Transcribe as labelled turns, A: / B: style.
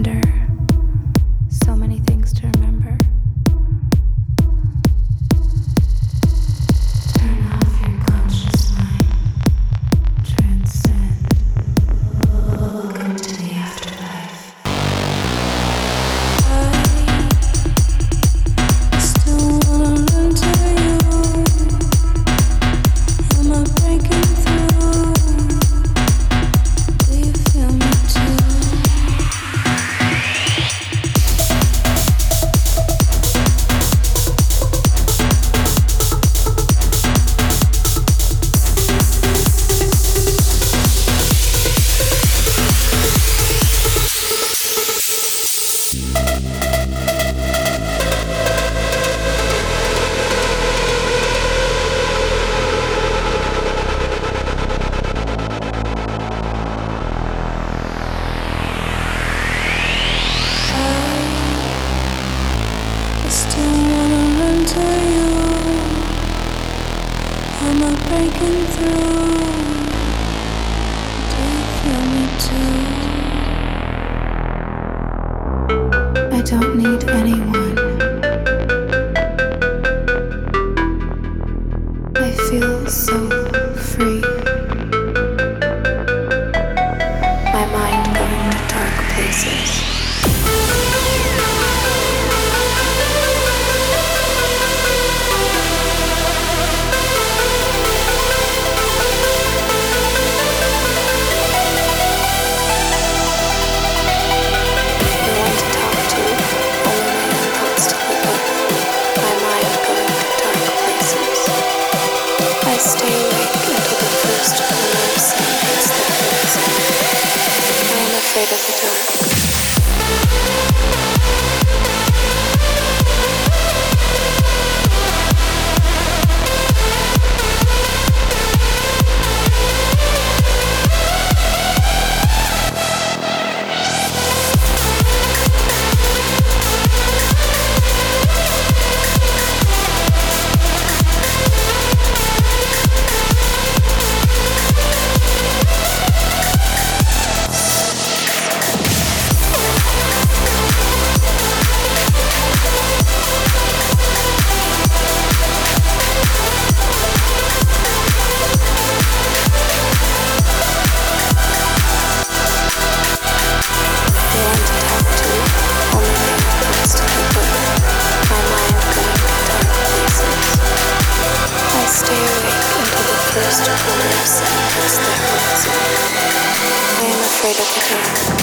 A: wonder, so many things to remember. Turn off your conscious mind, transcend, look into the afterlife. I still wanna run to you. Am I breaking through? Do you feel me too? Still wanna run to you. Am I breaking through? Do you feel me too? I don't need anyone. I feel so free. My mind going to dark places. Stay awake until the first corner of sun hits the horizon. I am afraid of the dark. First corner of sun hits the horizon. I am afraid of the dark.